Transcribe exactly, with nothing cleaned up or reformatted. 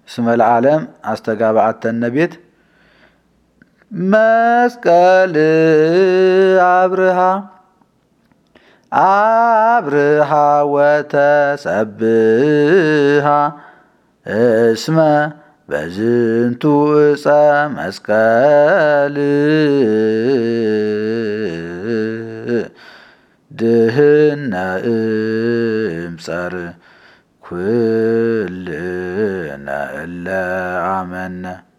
እስመ ለዓለም አስተጋብአተነ ቤት መስቀል አብርሃ አብርሃ ወተሰብሃ እስመ በዝንቱ ዕፀ መስቀል ድህነ እምጸር ኩልነ እለ አመነ